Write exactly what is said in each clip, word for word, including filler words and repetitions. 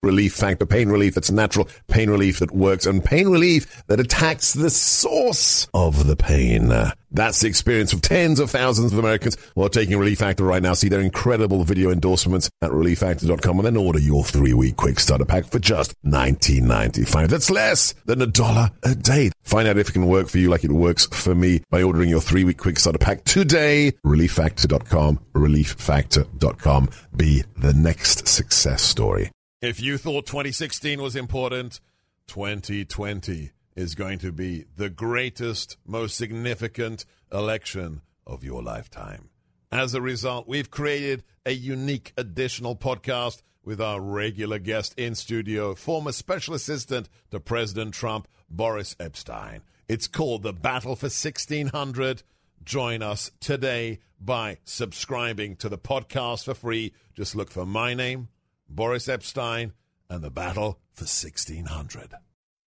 Relief Factor. Pain relief that's natural, pain relief that works, and pain relief that attacks the source of the pain. That's the experience of tens of thousands of Americans who are taking Relief Factor right now. See their incredible video endorsements at relief factor dot com and then order your three-week quick starter pack for just nineteen ninety-five. That's less than a dollar a day. Find out if it can work for you like it works for me by ordering your three-week quick starter pack today. relief factor dot com. relief factor dot com. Be the next success story. If you thought twenty sixteen was important, twenty twenty is going to be the greatest, most significant election of your lifetime. As a result, we've created a unique additional podcast with our regular guest in studio, former special assistant to President Trump, Boris Epshteyn. It's called The Battle for sixteen hundred. Join us today by subscribing to the podcast for free. Just look for my name, Boris Epshteyn, and The Battle for sixteen hundred.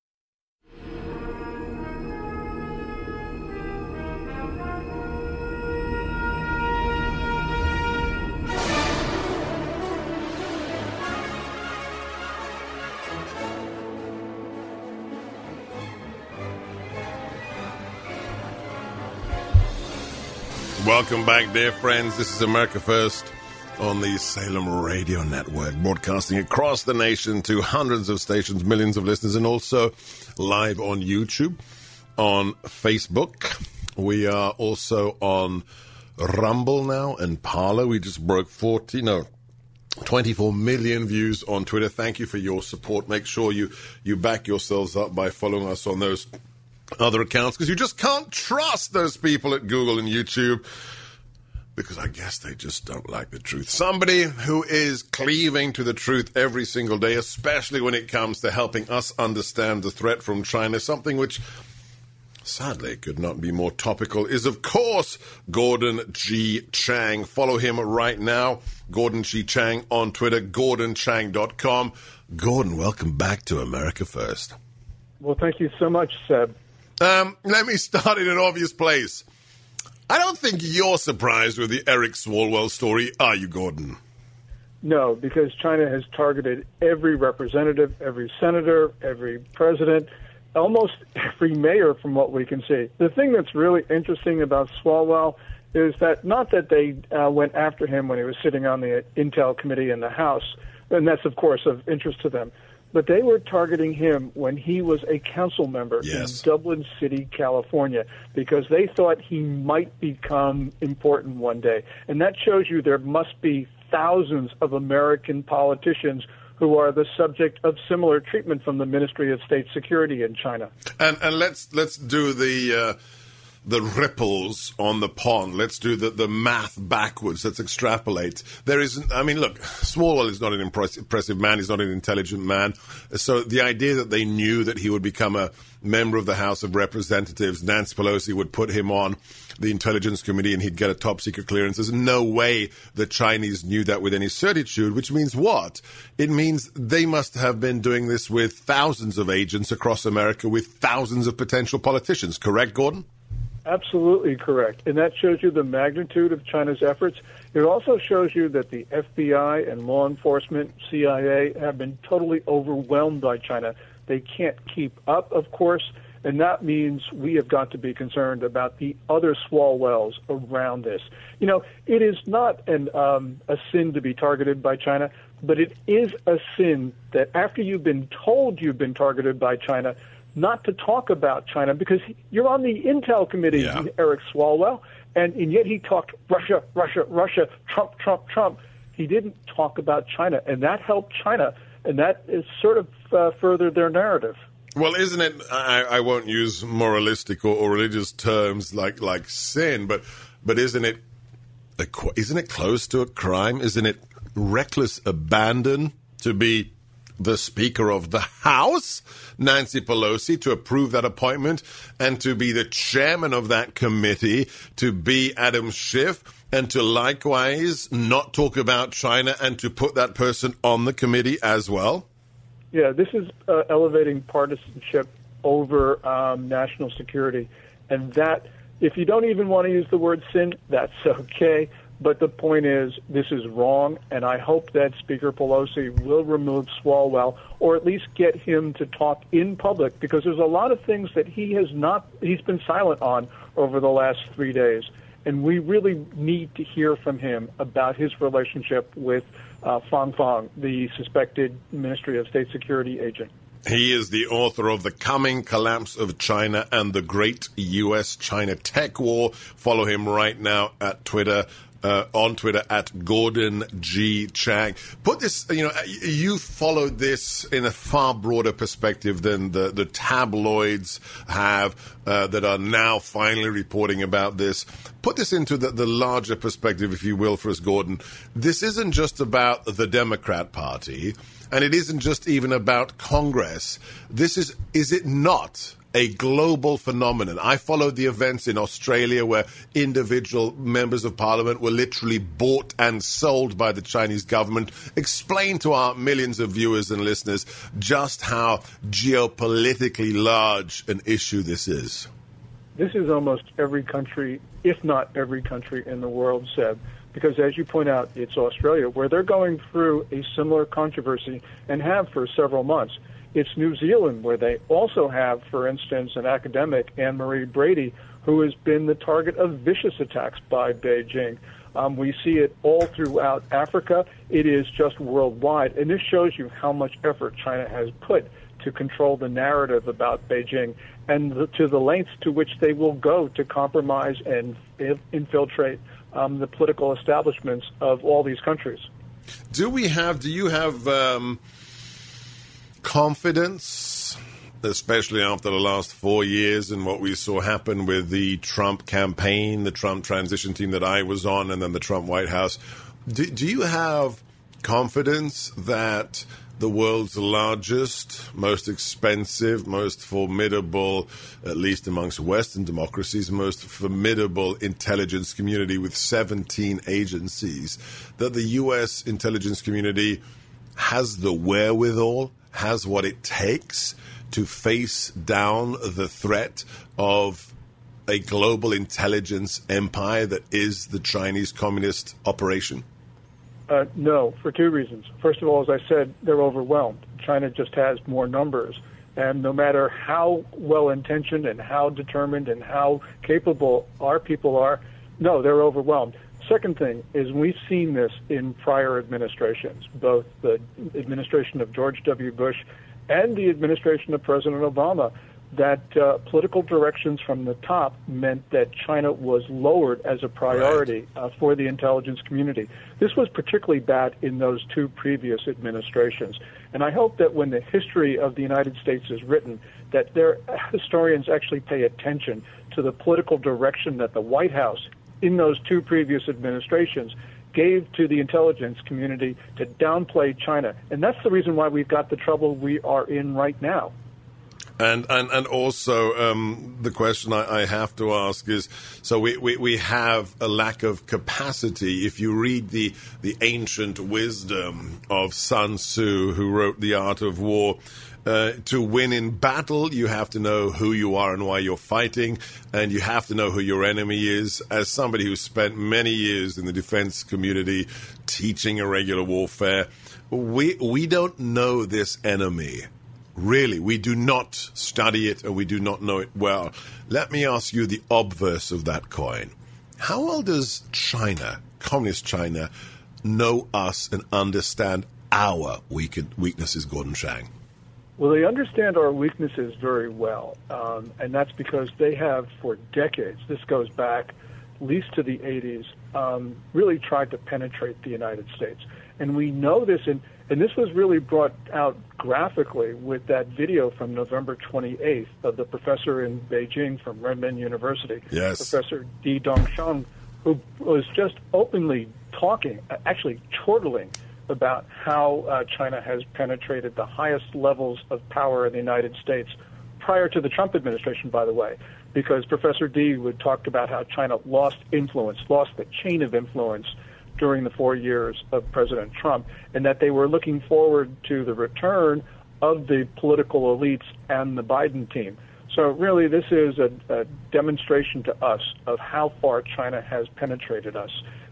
Welcome back, dear friends. This is America First on the Salem Radio Network, broadcasting across the nation to hundreds of stations, millions of listeners, and also live on YouTube, on Facebook. We are also on Rumble now and Parler. We just broke forty, no, twenty-four million views on Twitter. Thank you for your support. Make sure you, you back yourselves up by following us on those other accounts, because you just can't trust those people at Google and YouTube, because I guess they just don't like the truth. Somebody who is cleaving to the truth every single day, especially when it comes to helping us understand the threat from China, something which sadly could not be more topical, is of course Gordon G. Chang. Follow him right now, Gordon G. Chang on Twitter, gordon chang dot com. Gordon, welcome back to America First. Well, thank you so much, Seb. Um, let me start in an obvious place. I don't think you're surprised with the Eric Swalwell story, are you, Gordon? No, because China has targeted every representative, every senator, every president, almost every mayor from what we can see. The thing that's really interesting about Swalwell is that not that they uh, went after him when he was sitting on the Intel committee in the House, and that's, of course, of interest to them, but they were targeting him when he was a council member yes. in Dublin City, California, because they thought he might become important one day. And that shows you there must be thousands of American politicians who are the subject of similar treatment from the Ministry of State Security in China. And and let's let's do the uh, the ripples on the pond. Let's do the, the math backwards. Let's extrapolate. There is, I mean, look, Swalwell is not an impressive, impressive man. He's not an intelligent man. So the idea that they knew that he would become a member of the House of Representatives, Nancy Pelosi would put him on the Intelligence Committee and he'd get a top secret clearance. There's no way the Chinese knew that with any certitude, which means what? It means they must have been doing this with thousands of agents across America, with thousands of potential politicians. Correct, Gordon? Absolutely correct. And that shows you the magnitude of China's efforts. It also shows you that the F B I and law enforcement, C I A, have been totally overwhelmed by China. They can't keep up, of course, and that means we have got to be concerned about the other Swalwells around this. You know, it is not an, um, a sin to be targeted by China, but it is a sin that after you've been told you've been targeted by China, not to talk about China, because you're on the Intel committee, yeah. Eric Swalwell, and, and yet he talked Russia, Russia, Russia, Trump, Trump, Trump. He didn't talk about China, and that helped China, and that is sort of uh, furthered their narrative. Well, isn't it, I, I won't use moralistic or, or religious terms like, like sin, but but isn't it a, isn't it close to a crime? Isn't it reckless abandon to be the Speaker of the House, Nancy Pelosi, to approve that appointment, and to be the chairman of that committee, to be Adam Schiff, and to likewise not talk about China and to put that person on the committee as well? Yeah, this is uh, elevating partisanship over um, national security. And that, if you don't even want to use the word sin, that's okay. But the point is, this is wrong, and I hope that Speaker Pelosi will remove Swalwell, or at least get him to talk in public, because there's a lot of things that he has not, he's been silent on over the last three days. And we really need to hear from him about his relationship with uh, Fang Fang, the suspected Ministry of State Security agent. He is the author of The Coming Collapse of China and the Great U S China Tech War. Follow him right now at Twitter. Uh, on Twitter at Gordon G. Chang. Put this, you know, you followed this in a far broader perspective than the, the tabloids have uh, that are now finally reporting about this. Put this into the, the larger perspective, if you will, for us, Gordon. This isn't just about the Democrat Party, and it isn't just even about Congress. This is, is it not a global phenomenon? I followed the events in Australia where individual members of parliament were literally bought and sold by the Chinese government. Explain to our millions of viewers and listeners just how geopolitically large an issue this is. This is almost every country, if not every country in the world, Seb, because as you point out, it's Australia, where they're going through a similar controversy and have for several months. It's New Zealand, where they also have, for instance, an academic, Anne-Marie Brady, who has been the target of vicious attacks by Beijing. Um, we see it all throughout Africa. It is just worldwide. And this shows you how much effort China has put to control the narrative about Beijing and the, to the lengths to which they will go to compromise and infiltrate um, the political establishments of all these countries. Do we have, do you have... Um confidence, especially after the last four years and what we saw happen with the Trump campaign, the Trump transition team that I was on, and then the Trump White House. Do, do you have confidence that the world's largest, most expensive, most formidable, at least amongst Western democracies, most formidable intelligence community with seventeen agencies, that the U S intelligence community has the wherewithal, has what it takes to face down the threat of a global intelligence empire that is the Chinese Communist operation? Uh, no, for two reasons. First of all, as I said, they're overwhelmed. China just has more numbers. And no matter how well-intentioned and how determined and how capable our people are, no, they're overwhelmed. Second thing is we've seen this in prior administrations, both the administration of George W. Bush and the administration of President Obama, that uh, political directions from the top meant that China was lowered as a priority right. uh, for the intelligence community. This was particularly bad in those two previous administrations. And I hope that when the history of the United States is written, that their historians actually pay attention to the political direction that the White House in those two previous administrations gave to the intelligence community to downplay China. And that's the reason why we've got the trouble we are in right now. And and, and also um, the question I, I have to ask is, so we, we, we have a lack of capacity. If you read the, the ancient wisdom of Sun Tzu, who wrote The Art of War, Uh, to win in battle, you have to know who you are and why you're fighting, and you have to know who your enemy is. As somebody who spent many years in the defense community teaching irregular warfare, we we don't know this enemy. Really, we do not study it, and we do not know it well. Let me ask you the obverse of that coin. How well does China, Communist China, know us and understand our weaknesses, Gordon Chang? Well, they understand our weaknesses very well, um, and that's because they have, for decades, this goes back at least to the eighties, um, really tried to penetrate the United States. And we know this, and, and this was really brought out graphically with that video from November twenty-eighth of the professor in Beijing from Renmin University, yes. Professor Di Dongsheng, who was just openly talking, actually chortling, about how uh, China has penetrated the highest levels of power in the United States prior to the Trump administration, by the way, because Professor D would talk about how China lost influence, lost the chain of influence during the four years of President Trump, and that they were looking forward to the return of the political elites and the Biden team. So really, this is a, a demonstration to us of how far China has penetrated us.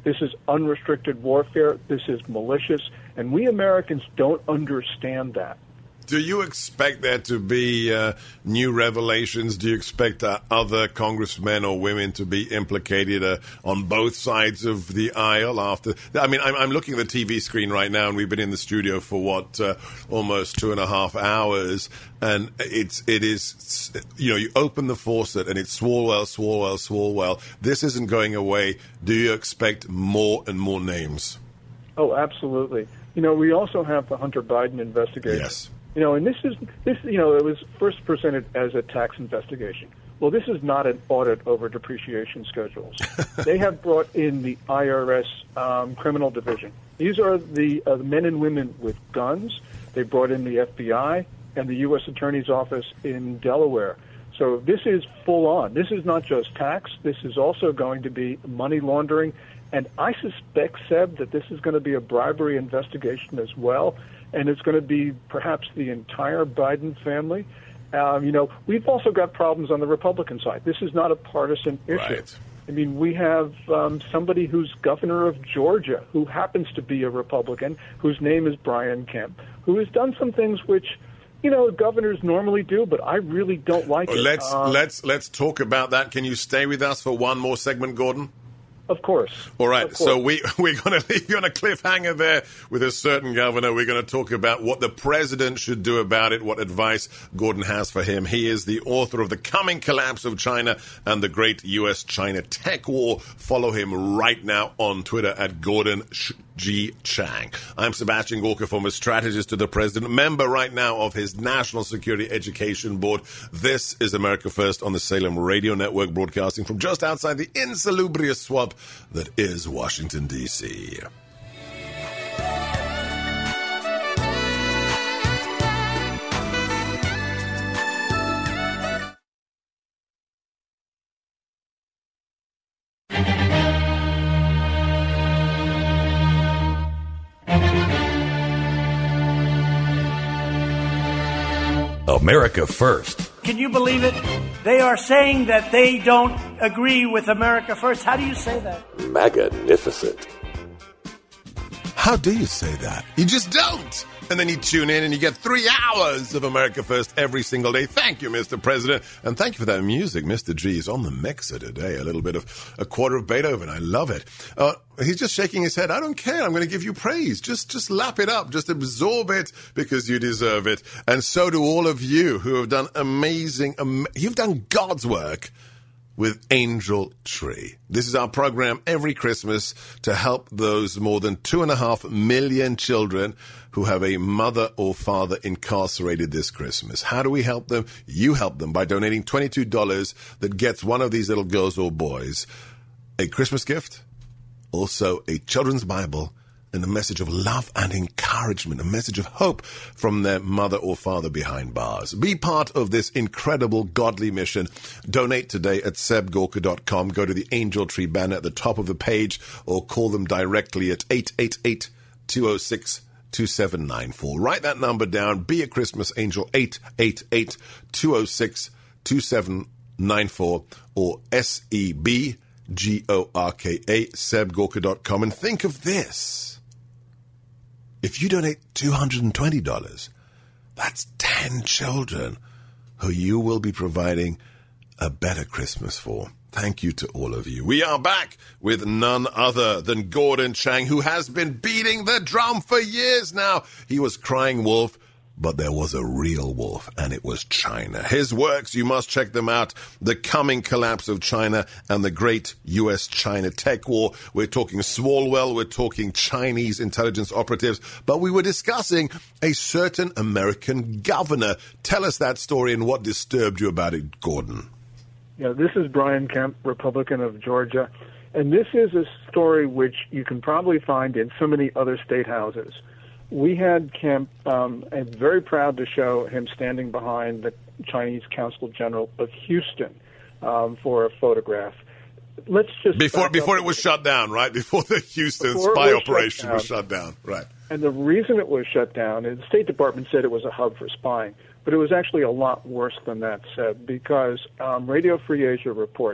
This is unrestricted warfare. This is malicious. And we Americans don't understand that. Do you expect there to be uh, new revelations? Do you expect uh, other congressmen or women to be implicated uh, on both sides of the aisle after? I mean, I'm, I'm looking at the T V screen right now, and we've been in the studio for what, uh, almost two and a half hours, and it's it is, you know, you open the faucet and it's Swalwell, Swalwell, Swalwell. This isn't going away. Do you expect more and more names? Oh, absolutely. You know, we also have the Hunter Biden investigation. Yes. You know, and this is, this. you know, it was first presented as a tax investigation. Well, this is not an audit over depreciation schedules. They have brought in the I R S um, criminal division. These are the uh, men and women with guns. They brought in the F B I and the U S Attorney's Office in Delaware. So this is full on. This is not just tax. This is also going to be money laundering. And I suspect, Seb, that this is going to be a bribery investigation as well. And it's going to be perhaps the entire Biden family. Um, you know, we've also got problems on the Republican side. This is not a partisan issue. Right. I mean, we have um, somebody who's governor of Georgia who happens to be a Republican, whose name is Brian Kemp, who has done some things which, you know, governors normally do, but I really don't like it. Let's um, let's let's talk about that. Can you stay with us for one more segment, Gordon? Of course. All right, course. so we, we're going to leave you on a cliffhanger there with a certain governor. We're going to talk about what the president should do about it, what advice Gordon has for him. He is the author of The Coming Collapse of China and the Great U S China Tech War. Follow him right now on Twitter at Gordon G. Chang. I'm Sebastian Gorka, former strategist to the president, member right now of his National Security Education Board. This is America First on the Salem Radio Network, broadcasting from just outside the insalubrious swamp that is Washington, D C America First. Can you believe it? They are saying that they don't agree with America First. How do you say that? Magnificent. How do you say that? You just don't. And then you tune in and you get three hours of America First every single day. Thank you, Mister President. And thank you for that music. Mister G is on the mixer today. A little bit of a quarter of Beethoven. I love it. Uh, he's just shaking his head. I don't care. I'm going to give you praise. Just, just lap it up. Just absorb it because you deserve it. And so do all of you who have done amazing, am- you've done God's work with Angel Tree. This is our program every Christmas to help those more than two and a half million children who have a mother or father incarcerated this Christmas. How do we help them? You help them by donating twenty-two dollars that gets one of these little girls or boys a Christmas gift, also a children's Bible, and a message of love and encouragement, a message of hope from their mother or father behind bars. Be part of this incredible godly mission. Donate today at seb gorka dot com. Go to the Angel Tree banner at the top of the page or call them directly at eight eight eight, two oh six, two seven nine four. Write that number down. Be a Christmas angel, eight eight eight, two oh six, two seven nine four or S E B G O R K A, seb gorka dot com. And think of this. If you donate two hundred twenty dollars, that's ten children who you will be providing a better Christmas for. Thank you to all of you. We are back with none other than Gordon Chang, who has been beating the drum for years now. He was crying wolf, but there was a real wolf, and it was China. His works, you must check them out. The Coming Collapse of China and the Great U S China Tech War. We're talking Swalwell, we're talking Chinese intelligence operatives, but we were discussing a certain American governor. Tell us that story and what disturbed you about it, Gordon. Yeah, this is Brian Kemp, Republican of Georgia, and this is a story which you can probably find in so many other state houses. We had Kemp, um, and very proud to show him standing behind the Chinese Consul General of Houston um, for a photograph. Let's just before before it was shut down, right? Before the Houston before spy was operation shut was shut down, right? And the reason it was shut down, and the State Department said it was a hub for spying, but it was actually a lot worse than that, said, because um, Radio Free Asia reports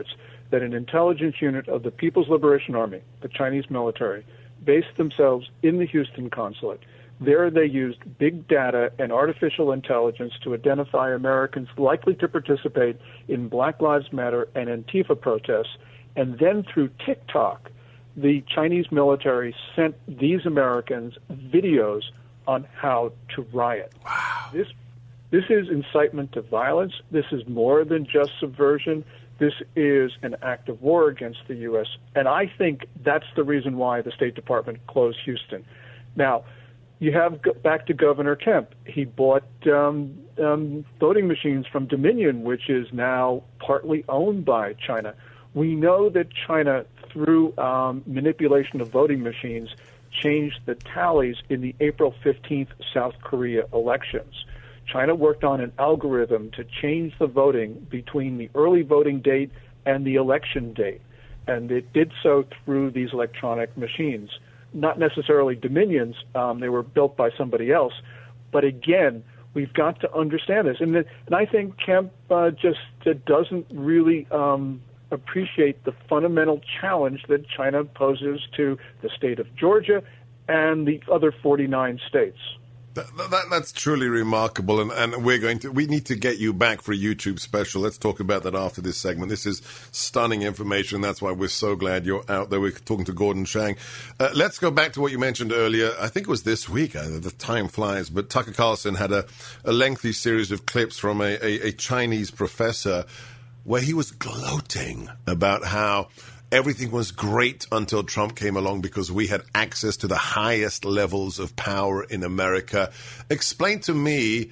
that an intelligence unit of the People's Liberation Army, the Chinese military, based themselves in the Houston consulate. There they used big data and artificial intelligence to identify Americans likely to participate in Black Lives Matter and Antifa protests. And then through TikTok, the Chinese military sent these Americans videos on how to riot. Wow. This, this is incitement to violence. This is more than just subversion. This is an act of war against the U S, and I think that's the reason why the State Department closed Houston. Now, you have back to Governor Kemp. He bought um, um, voting machines from Dominion, which is now partly owned by China. We know that China, through um, manipulation of voting machines, changed the tallies in the April fifteenth South Korea elections. China worked on an algorithm to change the voting between the early voting date and the election date, and it did so through these electronic machines. Not necessarily Dominions, um, they were built by somebody else, but again, we've got to understand this. And, the, and I think Kemp uh, just uh, doesn't really um, appreciate the fundamental challenge that China poses to the state of Georgia and the other forty-nine states. That, that, that's truly remarkable, and, and we're going to we need to get you back for a YouTube special. Let's talk about that after this segment. This is stunning information. That's why we're so glad you're out there. We're talking to Gordon Chang. Uh, let's go back to what you mentioned earlier. I think it was this week. Uh, the time flies, but Tucker Carlson had a, a lengthy series of clips from a, a, a Chinese professor where he was gloating about how everything was great until Trump came along because we had access to the highest levels of power in America. Explain to me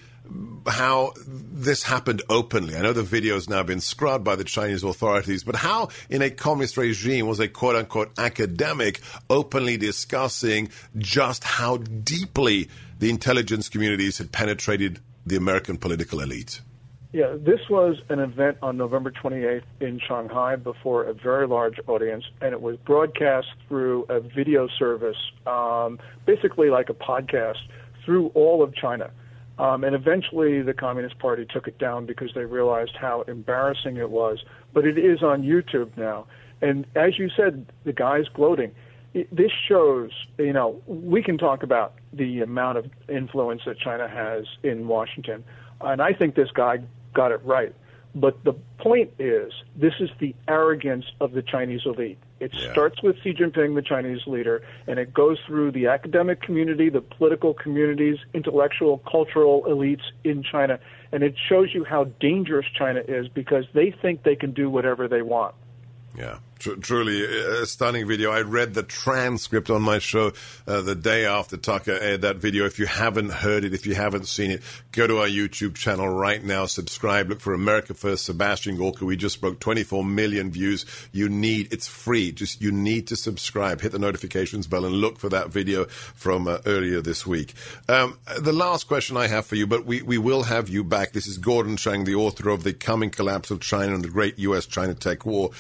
how this happened openly. I know the video has now been scrubbed by the Chinese authorities, but how in a communist regime was a quote-unquote academic openly discussing just how deeply the intelligence communities had penetrated the American political elite? Yeah, this was an event on November twenty-eighth in Shanghai before a very large audience, and it was broadcast through a video service, um, basically like a podcast, through all of China. Um, and eventually the Communist Party took it down because they realized how embarrassing it was. But it is on YouTube now. And as you said, the guy's gloating. It, this shows, you know, we can talk about the amount of influence that China has in Washington, and I think this guy got it right. But the point is, this is the arrogance of the Chinese elite. It yeah. starts with Xi Jinping, the Chinese leader, and it goes through the academic community, the political communities, intellectual, cultural elites in China. And it shows you how dangerous China is because they think they can do whatever they want. Yeah, tr- truly a stunning video. I read the transcript on my show uh, the day after Tucker aired that video. If you haven't heard it, if you haven't seen it, go to our YouTube channel right now, subscribe, look for America First, Sebastian Gorka. We just broke twenty-four million views. You need, it's free. Just, you need to subscribe, hit the notifications bell and look for that video from uh, earlier this week. Um, the last question I have for you, but we, we will have you back. This is Gordon Chang, the author of The Coming Collapse of China and the Great U S China Tech War.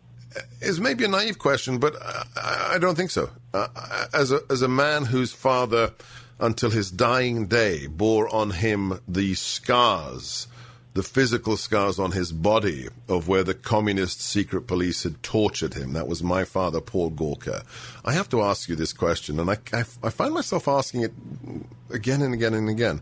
Is maybe a naive question, but I, I don't think so. Uh, as a as a man whose father, until his dying day, bore on him the scars, the physical scars on his body of where the communist secret police had tortured him. That was my father, Paul Gorka. I have to ask you this question, and I, I, I find myself asking it again and again and again.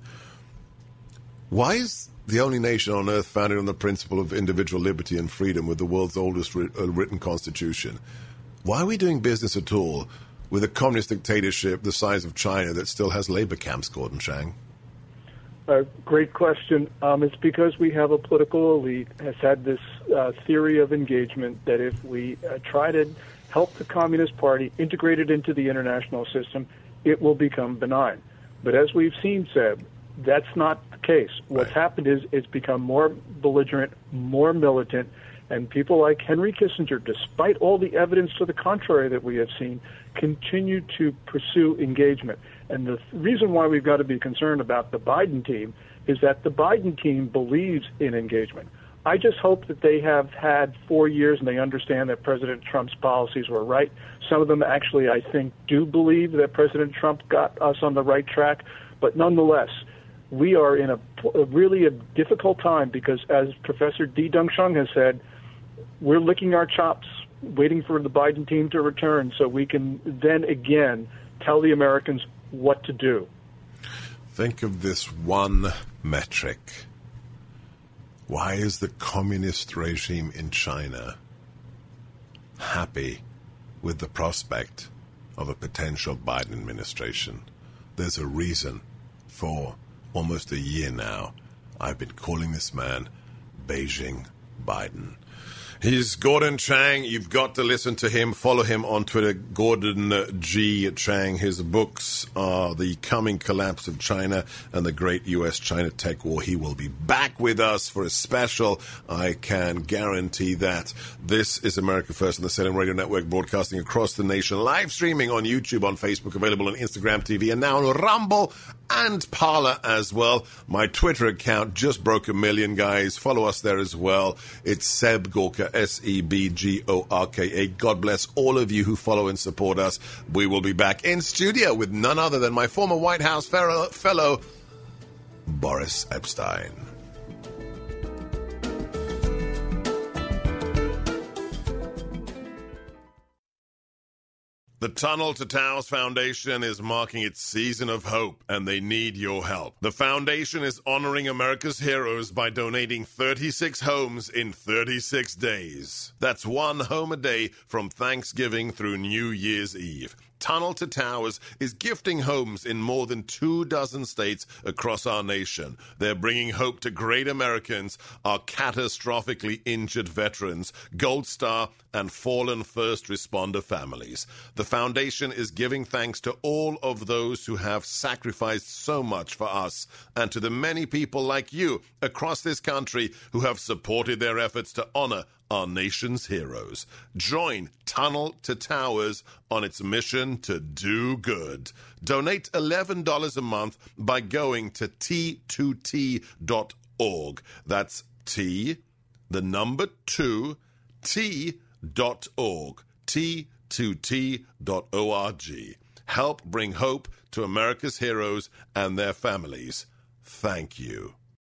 Why is the only nation on earth founded on the principle of individual liberty and freedom with the world's oldest ri- uh, written constitution? Why are we doing business at all with a communist dictatorship the size of China that still has labor camps, Gordon Chang? Uh, great question. Um, it's because we have a political elite has had this uh, theory of engagement that if we uh, try to help the Communist Party integrate it into the international system, it will become benign. But as we've seen, Seb, that's not the case. What's right. happened is it's become more belligerent, more militant, and people like Henry Kissinger, despite all the evidence to the contrary that we have seen, continue to pursue engagement. And the th- reason why we've got to be concerned about the Biden team is that the Biden team believes in engagement. I just hope that they have had four years and they understand that President Trump's policies were right. Some of them actually, I think, do believe that President Trump got us on the right track. But nonetheless, we are in a, a really a difficult time because, as Professor Di Dongsheng has said, we're licking our chops, waiting for the Biden team to return so we can then again tell the Americans what to do. Think of this one metric. Why is the communist regime in China happy with the prospect of a potential Biden administration? There's a reason. For almost a year now, I've been calling this man Beijing Biden. He's Gordon Chang. You've got to listen to him. Follow him on Twitter, Gordon G. Chang. His books are The Coming Collapse of China and the Great U S China Tech War. He will be back with us for a special. I can guarantee that. This is America First on the Salem Radio Network, broadcasting across the nation, live streaming on YouTube, on Facebook, available on Instagram T V, and now on Rumble and Parler as well. My Twitter account just broke a million, guys. Follow us there as well. It's Seb Gorka, S E B G O R K A. God bless all of you who follow and support us. We will be back in studio with none other than my former White House fellow, Boris Epshteyn. The Tunnel to Towers Foundation is marking its season of hope, and they need your help. The foundation is honoring America's heroes by donating thirty-six homes in thirty-six days. That's one home a day from Thanksgiving through New Year's Eve. Tunnel to Towers is gifting homes in more than two dozen states across our nation. They're bringing hope to great Americans, our catastrophically injured veterans, Gold Star and fallen first responder families. The foundation is giving thanks to all of those who have sacrificed so much for us, and to the many people like you across this country who have supported their efforts to honor our nation's heroes. Join Tunnel to Towers on its mission to do good. Donate eleven dollars a month by going to T two T dot org. That's T, the number two, T dot org. T two T dot org. Help bring hope to America's heroes and their families. Thank you.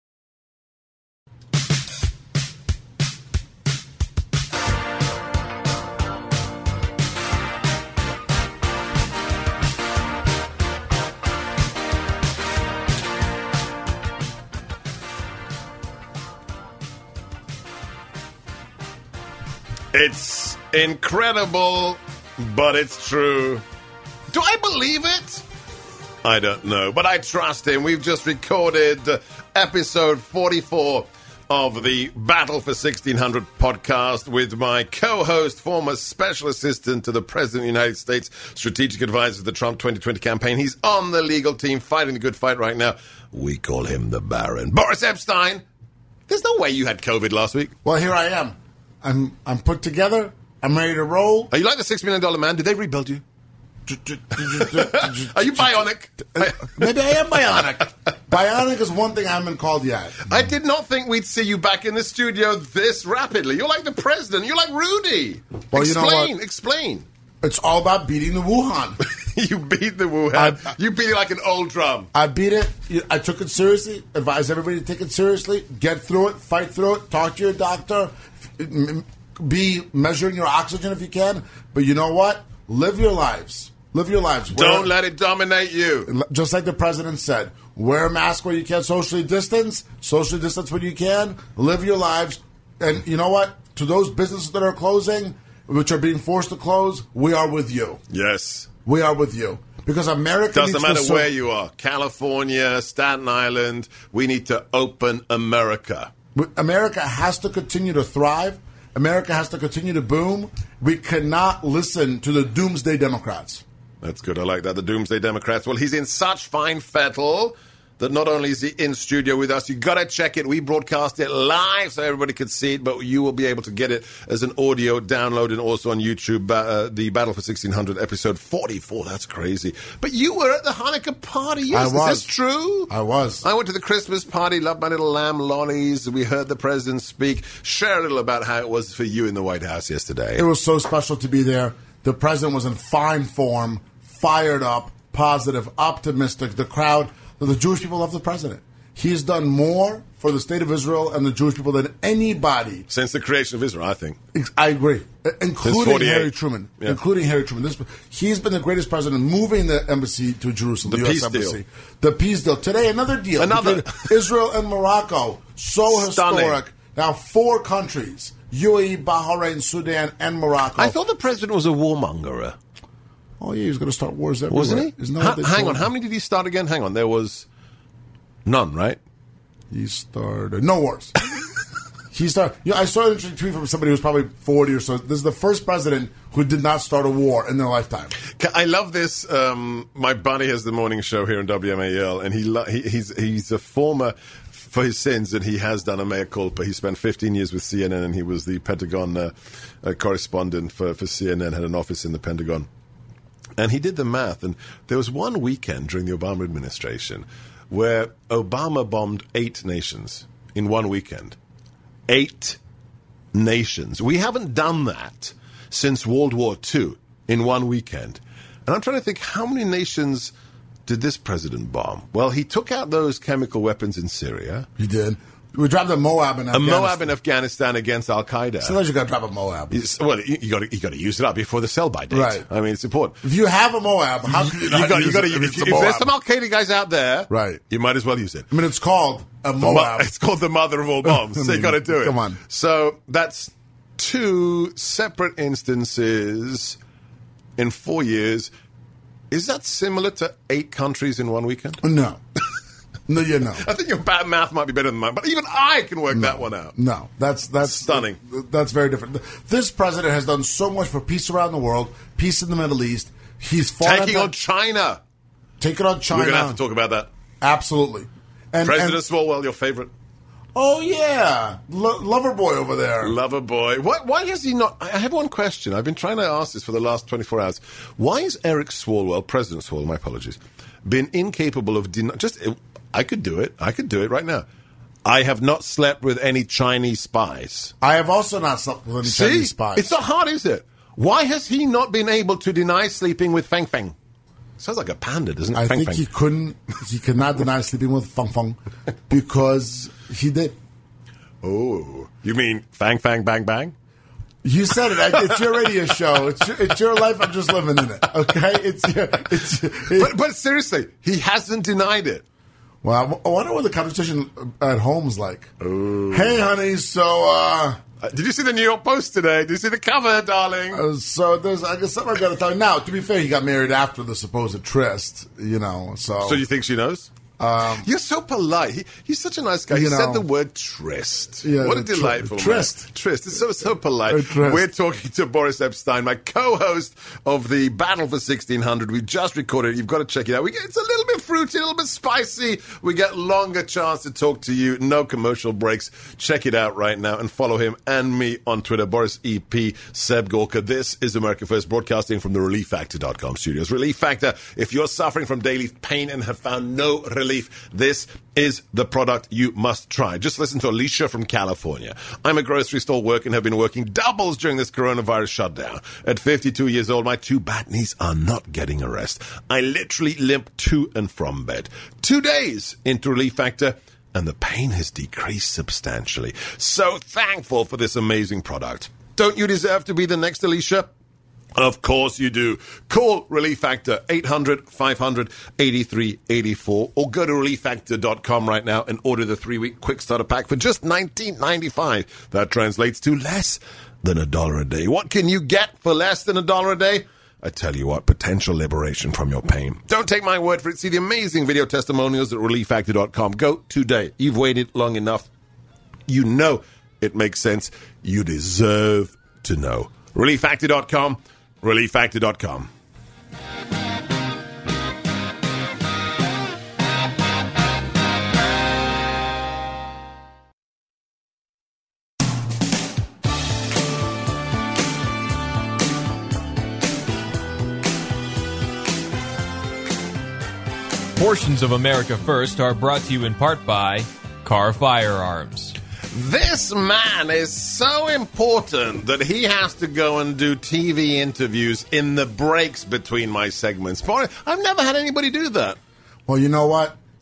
It's incredible, but it's true. Do I believe it? I don't know, but I trust him. We've just recorded episode forty-four of the Battle for sixteen hundred podcast with my co-host, former special assistant to the President of the United States, strategic advisor to the Trump twenty twenty campaign. He's on the legal team, fighting the good fight right now. We call him the Baron. Boris Epshteyn, there's no way you had COVID last week. Well, here I am. I'm I'm put together. I'm ready to roll. Are you like the Six Million Dollar Man? Did they rebuild you? Are you bionic? Maybe I am bionic. Bionic is one thing I haven't called yet. I did not think we'd see you back in the studio this rapidly. You're like the president. You're like Rudy. Well, explain, you know what? explain. It's all about beating the Wuhan. You beat the Wuhan. I, I, you beat it like an old drum. I beat it. I took it seriously. Advise everybody to take it seriously. Get through it. Fight through it. Talk to your doctor. Be measuring your oxygen if you can. But you know what? Live your lives. Live your lives. Wear, Don't let it dominate you. Just like the president said, wear a mask where you can, socially distance, socially distance when you can, live your lives. And you know what? To those businesses that are closing, which are being forced to close, we are with you. Yes. We are with you. Because America Doesn't needs matter to where you are. California, Staten Island, we need to open America. America has to continue to thrive. America has to continue to boom. We cannot listen to the doomsday Democrats. That's good. I like that. The Doomsday Democrats. Well, he's in such fine fettle that not only is he in studio with us, you got to check it. We broadcast it live so everybody could see it, but you will be able to get it as an audio download and also on YouTube. Uh, the Battle for sixteen hundred, episode forty-four. That's crazy. But you were at the Hanukkah party. Yes, I was. Is this true? I was. I went to the Christmas party, loved my little lamb lollies. We heard the president speak. Share a little about how it was for you in the White House yesterday. It was so special to be there. The president was in fine form, fired up, positive, optimistic. The crowd, the Jewish people love the president. He's done more for the state of Israel and the Jewish people than anybody. Since the creation of Israel, I think. I agree. Including Harry Truman. Yeah. Including Harry Truman. This, he's been the greatest president moving the embassy to Jerusalem, the, the U S peace embassy. Deal. The peace deal. Today, another deal. Another. Israel and Morocco. So Stunning. historic. Now, four countries. U A E, Bahrain, Sudan, and Morocco. I thought the president was a warmonger. Oh, yeah, he was going to start wars everywhere. Wasn't he? Isn't that Ha- what they hang told on. him? How many did he start again? Hang on. There was none, right? He started no wars. he started. You know, I saw an interesting tweet from somebody who's probably forty or so. This is the first president who did not start a war in their lifetime. I love this. Um, my buddy has the morning show here in W M A L, and he, lo- he he's he's a former. For his sins, and he has done a mea culpa. He spent fifteen years with C N N, and he was the Pentagon uh, uh, correspondent for, for C N N, had an office in the Pentagon. And he did the math, and there was one weekend during the Obama administration where Obama bombed eight nations in one weekend. Eight nations. We haven't done that since World War Two in one weekend. And I'm trying to think, how many nations did this president bomb? Well, he took out those chemical weapons in Syria. He did. We dropped a Moab in A Afghanistan. Moab in Afghanistan against Al Qaeda. Sometimes you got to drop a Moab. Well, you, you got to you got to use it up before the sell-by date. Right. I mean, it's important. If you have a Moab, how can you not You got, use you got to. it if If, it's a if there's Moab? some Al Qaeda guys out there, Right. you might as well use it. I mean, it's called a The mo- Moab. It's called the mother of all bombs. I So you mean, got to do it. come on. So that's two separate instances in four years. Is that similar to eight countries in one weekend? No. No, you know. I think your bad math might be better than mine, but even I can work that one out. No, that's that's Stunning. That's very different. This president has done so much for peace around the world, peace in the Middle East. He's fought Taking at on the- China. taking on China. We're going to have to talk about that. Absolutely. And, President and- Swalwell, your favorite? oh yeah, Lo- lover boy over there. Lover boy. What, why has he not? I have one question. I've been trying to ask this for the last twenty-four hours. Why is Eric Swalwell, President Swalwell, my apologies, been incapable of den- just? I could do it. I could do it right now. I have not slept with any Chinese spies. I have also not slept with any See, Chinese spies. it's not hard, is it? Why has he not been able to deny sleeping with Feng Feng? Sounds like a panda, doesn't it? I Feng think Feng. he couldn't. He could not deny sleeping with Feng Feng because he did. Oh, you mean Fang Fang Bang Bang? You said it. I- It's your radio show. It's your, it's your life. I'm just living in it. Okay. It's your, it's. It, But, but seriously, he hasn't denied it. well, I wonder what the conversation at home's like. Hey, honey. So, uh, Uh, did you see the New York Post today? Did you see the cover, darling? uh, so there's. I guess something I got to tell you. Now, to be fair, he got married after the supposed tryst. You know. So. So you think she knows? Um, You're so polite. He, he's such a nice guy. He You said know. the word tryst. Yeah, what a tr- delightful tryst. man. Tryst. It's so so polite. A tryst. We're talking to Boris Epstein, my co-host of the Battle for sixteen hundred. We just recorded it. You've got to check it out. We get, it's a little bit fruity, a little bit spicy. We get longer chance to talk to you. No commercial breaks. Check it out right now and follow him and me on Twitter. Boris E P, Seb Gorka. This is America First, broadcasting from the relief factor dot com studios. Relief Factor. If you're suffering from daily pain and have found no relief, this is the product you must try. Just listen to Alicia from California. I'm a grocery store worker and have been working doubles during this coronavirus shutdown. At fifty-two years old, my two bad knees are not getting a rest. I literally limp to and from bed. Two days into Relief Factor, and the pain has decreased substantially. So thankful for this amazing product. Don't you deserve to be the next Alicia? Of course you do. Call Relief Factor, eight hundred, five hundred, eighty-three eighty-four, or go to relief factor dot com right now and order the three-week quick starter pack for just nineteen ninety-five. That translates to less than a dollar a day. What can you get for less than a dollar a day? I tell you what, potential liberation from your pain. Don't take my word for it. See the amazing video testimonials at relief factor dot com. Go today. You've waited long enough. You know it makes sense. You deserve to know. relief factor dot com. relief factor dot com. Portions of America First are brought to you in part by Car Firearms. This man is so important that he has to go and do T V interviews in the breaks between my segments. Boy, I've never had anybody do that. Well, you know what?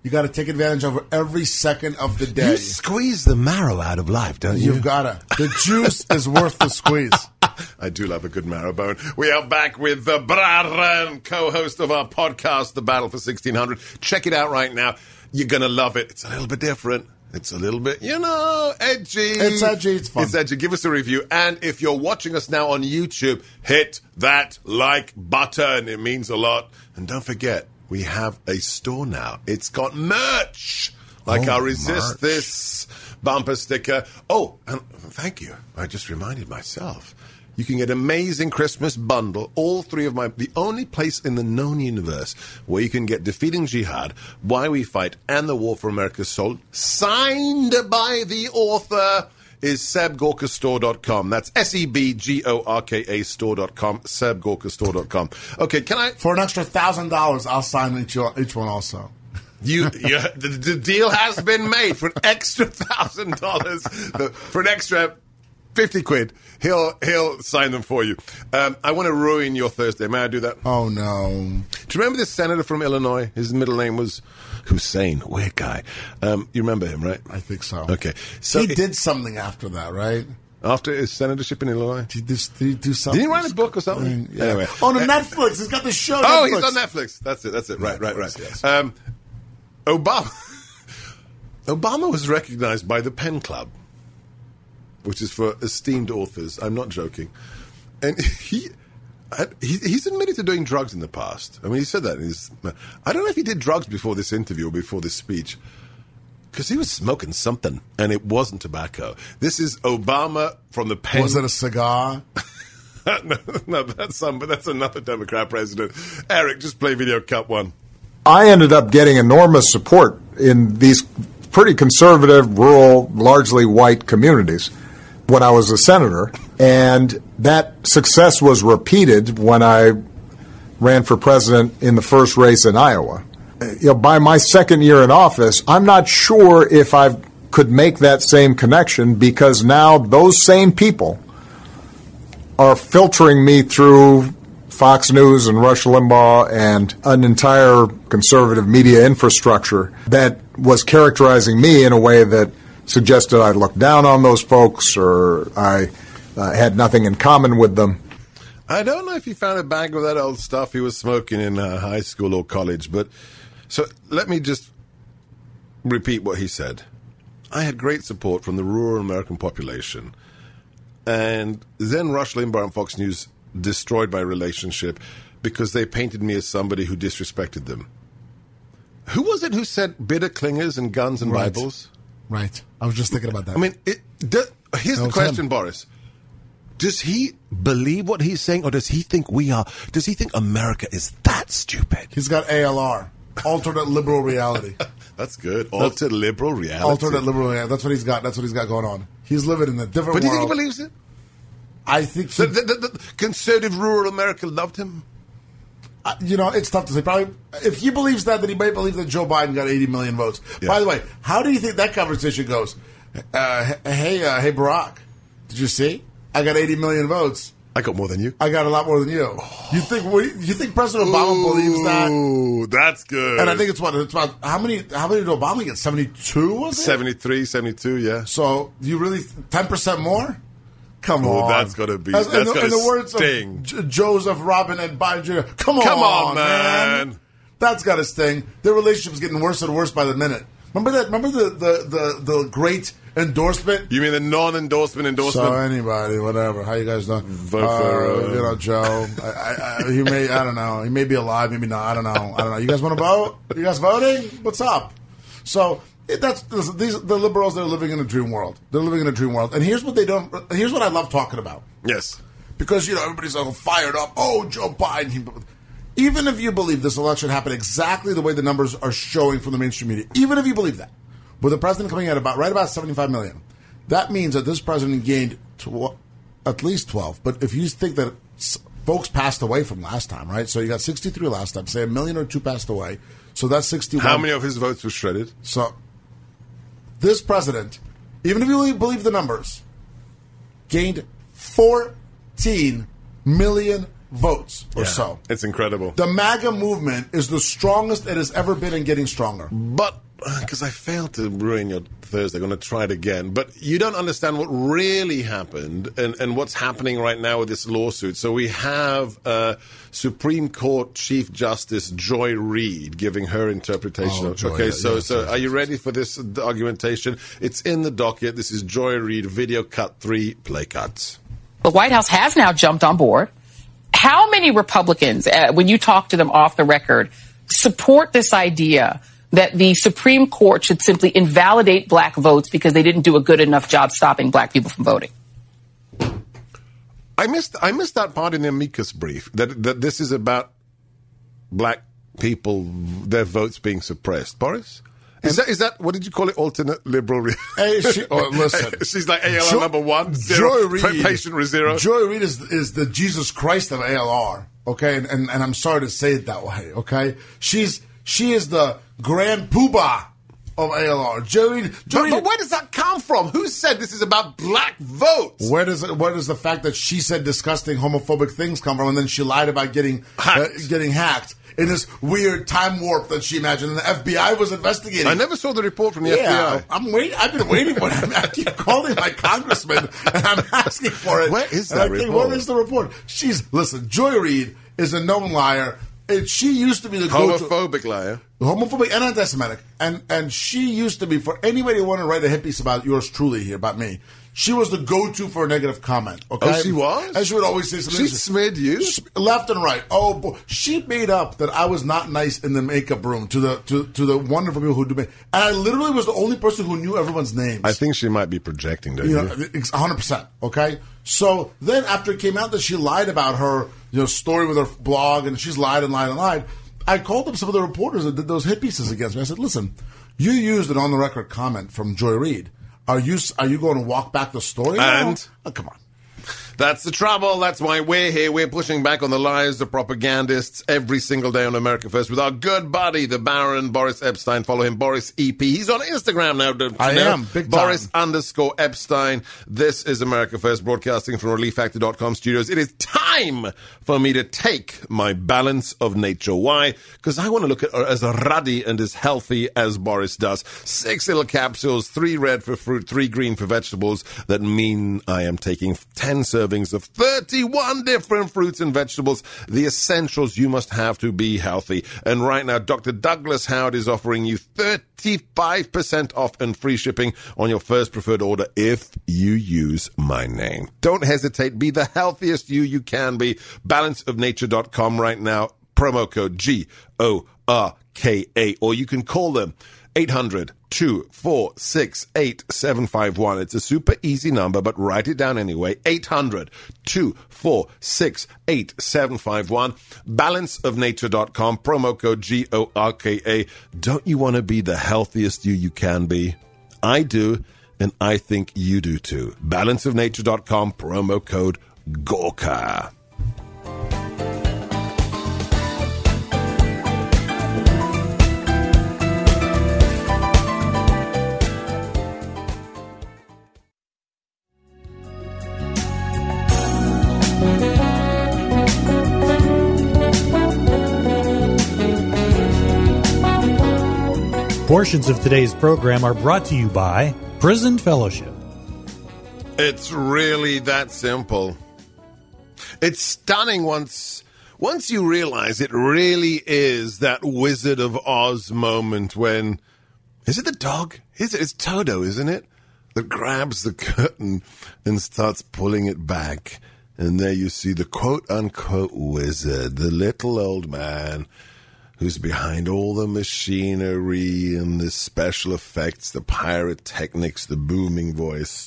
You got to take advantage of every second of the day. You squeeze the marrow out of life, don't you? You've got to. The juice is worth the squeeze. I do love a good marrow bone. We are back with the Brar, co-host of our podcast, The Battle for sixteen hundred. Check it out right now. You're going to love it. It's a little bit different. It's a little bit, you know, edgy. It's edgy. It's fun. It's edgy. Give us a review. And if you're watching us now on YouTube, hit that like button. It means a lot. And don't forget, we have a store now. It's got merch. Like Oh, our Resist merch. This bumper sticker. Oh, and thank you. I just reminded myself. You can get amazing Christmas bundle. All three of my... The only place in the known universe where you can get Defeating Jihad, Why We Fight, and The War for America's Soul, signed by the author, is seb gorka store dot com. That's S E B G O R K A store dot com, seb gorka store dot com. Okay, can I... For an extra one thousand dollars, I'll sign each, each one also. You, you the, the deal has been made for an extra one thousand dollars. For an extra... fifty quid. He'll he'll sign them for you. Um, I want to ruin your Thursday. May I do that? Oh, no. Do you remember this senator from Illinois? His middle name was Hussein. Weird guy. Um, you remember him, right? I think so. Okay. So he it- did something after that, right? After his senatorship in Illinois? Did he, do, did he do something? Did he write a book or something? Yeah. Anyway. On Netflix. He's got the show. Oh, Netflix. he's on Netflix. That's it. That's it. Right, right, right. Netflix, yes. Um, Obama. Obama was recognized by the Pen Club, which is for esteemed authors. I'm not joking. And he, he he's admitted to doing drugs in the past. I mean, he said that. In his, I don't know if he did drugs before this interview or before this speech, because he was smoking something, and it wasn't tobacco. This is Obama from the Pen. Was it a cigar? no, no, that's some, but that's another Democrat president. Eric, just play video cut one. I ended up getting enormous support in these pretty conservative, rural, largely white communities when I was a senator, and that success was repeated when I ran for president in the first race in Iowa. You know, by my second year in office, I'm not sure if I could make that same connection, because now those same people are filtering me through Fox News and Rush Limbaugh and an entire conservative media infrastructure that was characterizing me in a way that suggested I looked down on those folks or I uh, had nothing in common with them. I don't know if he found a bag of that old stuff he was smoking in uh, high school or college, but so let me just repeat what he said. I had great support from the rural American population, and then Rush Limbaugh and Fox News destroyed my relationship because they painted me as somebody who disrespected them. Who was it who said bitter clingers and guns and Right. Bibles? Right. I was just thinking about that. I mean, it, do, here's That the was question, him. Boris. Does he believe what he's saying, or does he think we are? Does he think America is that stupid? He's got A L R, alternate liberal reality. That's good. Altered liberal reality. Alternate liberal reality. That's what he's got. That's what he's got going on. He's living in a different But do you think world. he believes it? I think So he, the, the, the conservative rural America loved him? uh, you know, it's tough to say. Probably, if he believes that, then he might believe that Joe Biden got eighty million votes. Yeah. By the way, how do you think that conversation goes? Uh, h- hey, uh, hey, Barack, did you see? I got eighty million votes. I got more than you. I got a lot more than you. You think? what- You think President Obama believes that? Ooh, that's good. And I think it's what it's about. How many? How many did Obama get? Seventy-two, was it? seventy-three, seventy-two, yeah. So you really ten percent more? Come Oh, on, that's gotta be- As- that's in, the, gotta in the words sting. of J- Joseph, Robin, and Biden Junior Come on, Come on, man. That's got to sting. Their relationship's getting worse and worse by the minute. Remember that? Remember the the the, the great endorsement. You mean the non-endorsement endorsement? So anybody, whatever. How you guys doing? Vote for, uh, you know Joe. I, I, I, he may. I don't know. He may be alive. Maybe not. I don't know. I don't know. You guys want to vote? You guys voting? What's up? So it, that's listen, these the liberals. They're living in a dream world. They're living in a dream world. And here's what they don't. Here's what I love talking about. Yes. Because, you know, everybody's all fired up. Oh, Joe Biden. He, even if you believe this election happened exactly the way the numbers are showing from the mainstream media, even if you believe that, with the president coming at about right about seventy-five million, that means that this president gained tw- at least twelve. But if you think that s- folks passed away from last time, right? So you got sixty-three last time. Say a million or two passed away. So that's sixty-one. How many of his votes were shredded? So this president, even if you believe the numbers, gained fourteen million votes or Yeah. so. It's incredible. The MAGA movement is the strongest it has ever been and getting stronger. But, because I failed to ruin your Thursday, I'm going to try it again. But you don't understand what really happened and, and what's happening right now with this lawsuit. So we have uh, Supreme Court Chief Justice Joy Reid giving her interpretation. Oh, of, Joy, okay, yeah, so yes, so yes, are you yes. ready for this argumentation? It's in the docket. This is Joy Reid, video cut three, play cuts. The White House has now jumped on board. How many Republicans, uh, when you talk to them off the record, support this idea that the Supreme Court should simply invalidate black votes because they didn't do a good enough job stopping black people from voting? I missed I missed that part in the amicus brief, that that this is about black people, their votes being suppressed. Boris? Is that, is that, what did you call it, alternate liberal? Re- Hey, she, oh, listen. She's like A L R Jo- number one, zero, Joy Reid, patient zero. Joy Reid is, is the Jesus Christ of A L R, okay? And, and, and I'm sorry to say it that way, okay? She's She is the grand poobah of A L R. Joy Reid, Joy But, Reid, but where does that come from? Who said this is about black votes? Where does it, where does the fact that she said disgusting homophobic things come from, and then she lied about getting Hacked. Uh, getting hacked in this weird time warp that she imagined, and the F B I was investigating? I never saw the report from the Yeah, F B I. I'm waiting. I've been waiting for it. I keep calling my congressman and I'm asking for it. Where is And that I think, report? Where is the report? She's listen. Joy Reid is a known liar. It, she used to be the go-to. Homophobic liar. Homophobic and anti-Semitic, and and she used to be, for anybody who wanted to write a hit piece about yours truly here, about me, she was the go-to for a negative comment. Okay, Oh, she was? and she would always say something. She smeared you? left and right. Oh, boy. She made up that I was not nice in the makeup room to the to, to the wonderful people who do make. And I literally was the only person who knew everyone's names. I think she might be projecting, don't You you? know, it's one hundred percent, okay? So then after it came out that she lied about her, you know, story with her blog, and she's lied and lied and lied, I called up some of the reporters that did those hit pieces against me. I said, listen, you used an on-the-record comment from Joy Reid. Are you are you going to walk back the story now? And? Oh, come on. That's the trouble. That's why we're here. We're pushing back on the lies of propagandists every single day on America First with our good buddy, the Baron Boris Epstein. Follow him, Boris E P. He's on Instagram now, don't you I know? am, big time. Boris underscore Epstein. This is America First, broadcasting from relief factor dot com studios. It is time for me to take my balance of nature. Why? Because I want to look at her as ruddy and as healthy as Boris does. Six little capsules, three red for fruit, three green for vegetables. That mean I am taking ten servings of thirty-one different fruits and vegetables, the essentials you must have to be healthy. And right now, Doctor Douglas Howard is offering you thirty-five percent off and free shipping on your first preferred order if you use my name. Don't hesitate. Be the healthiest you you can be. balance of nature dot com right now. Promo code G O R K A. Or you can call them eight hundred, two four six, eight seven five one. It's a super easy number, but write it down anyway. eight hundred, two four six, eight seven five one. balance of nature dot com. Promo code G O R K A. Don't you want to be the healthiest you you can be? I do, and I think you do too. balance of nature dot com. Promo code Gorka. Portions of today's program are brought to you by Prison Fellowship. It's really that simple. It's stunning once once you realize it really is that Wizard of Oz moment when, is it the dog? Is it? It's Toto, isn't it? That grabs the curtain and starts pulling it back. And there you see the quote-unquote wizard, the little old man who's behind all the machinery and the special effects, the pyrotechnics, the booming voice.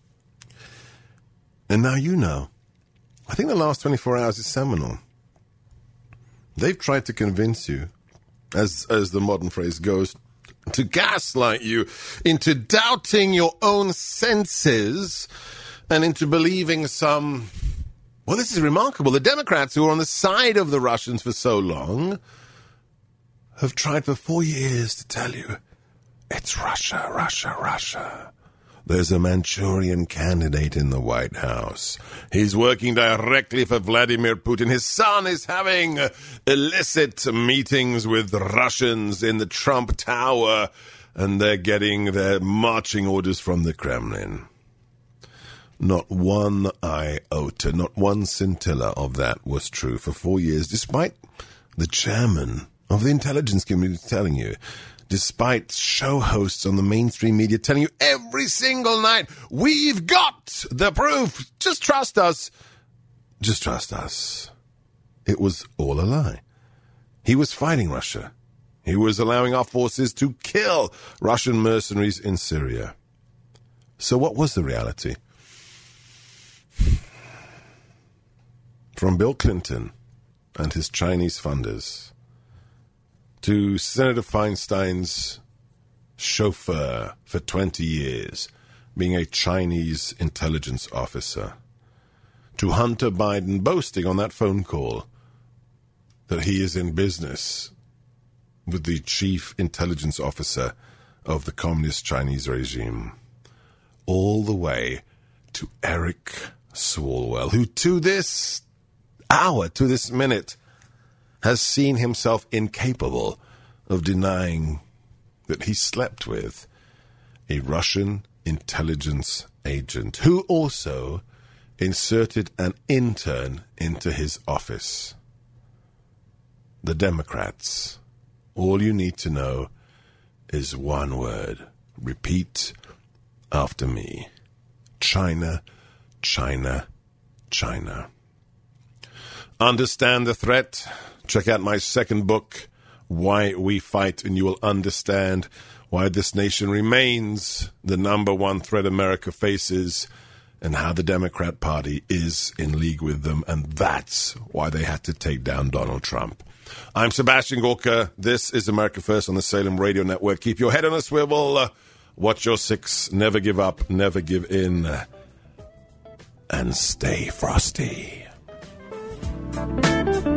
And now you know. I think the last twenty-four hours is seminal. They've tried to convince you, as as the modern phrase goes, to gaslight you into doubting your own senses and into believing some... Well, this is remarkable. The Democrats, who are on the side of the Russians for so long, have tried for four years to tell you, it's Russia, Russia, Russia. There's a Manchurian candidate in the White House. He's working directly for Vladimir Putin. His son is having illicit meetings with Russians in the Trump Tower, and they're getting their marching orders from the Kremlin. Not one iota, not one scintilla of that was true for four years, despite the chairman of the intelligence community telling you, despite show hosts on the mainstream media telling you every single night, we've got the proof, just trust us, just trust us. It was all a lie. He was fighting Russia. He was allowing our forces to kill Russian mercenaries in Syria. So what was the reality? From Bill Clinton and his Chinese funders to Senator Feinstein's chauffeur for twenty years, being a Chinese intelligence officer, to Hunter Biden boasting on that phone call that he is in business with the chief intelligence officer of the communist Chinese regime, all the way to Eric Swalwell, who to this hour, to this minute, has seen himself incapable of denying that he slept with a Russian intelligence agent who also inserted an intern into his office. The Democrats, all you need to know is one word. Repeat after me. China, China, China. Understand the threat? Check out my second book, Why We Fight, and you will understand why this nation remains the number one threat America faces and how the Democrat Party is in league with them, and that's why they had to take down Donald Trump. I'm Sebastian Gorka. This is America First on the Salem Radio Network. Keep your head on a swivel. Uh, watch your six. Never give up. Never give in. Uh, and stay frosty.